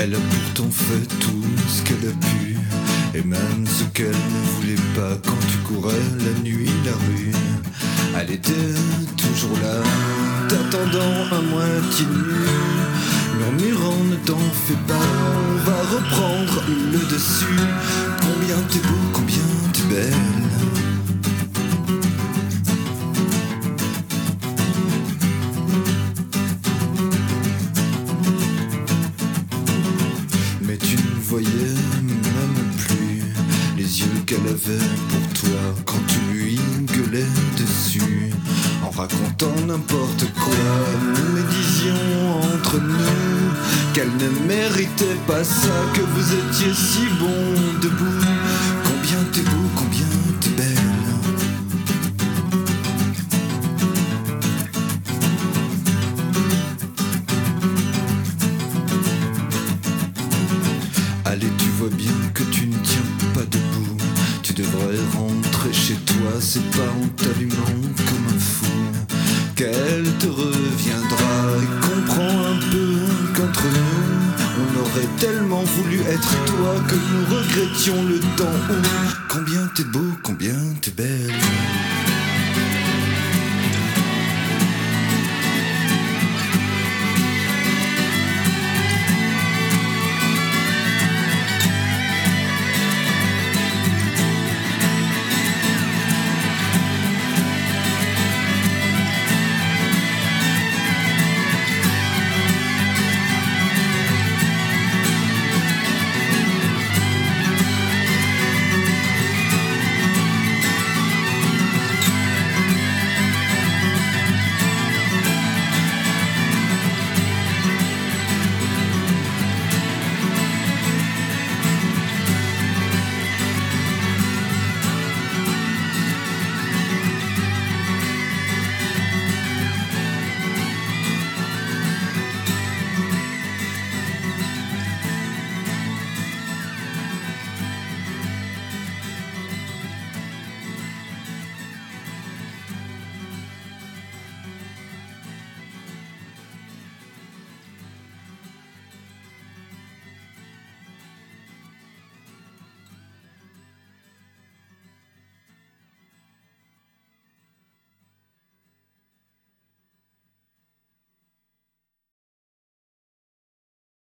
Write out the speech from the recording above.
Elle a pourtant fait tout ce qu'elle a pu, et même ce qu'elle ne voulait pas. Quand tu courais la nuit, la rue, elle était toujours là, t'attendant à moitié nu, murmurant ne t'en fais pas, on va reprendre le dessus. Combien t'es beau, combien t'es belle. Mais tu ne voyais même plus les yeux qu'elle avait pour toi quand tu lui gueulais dessus, en racontant n'importe quoi. Nous médisions entre nous qu'elle ne méritait pas ça, que vous étiez si bon debout. Combien t'es beau, combien t'es belle. Allez, tu vois bien que tu ne tiens pas debout. Tu devrais rentrer chez toi, c'est pas en t'allumant comme un fou qu'elle te reviendra. Et comprends un peu qu'entre nous, on aurait tellement voulu être toi que nous regrettions le temps où combien t'es beau, combien t'es belle.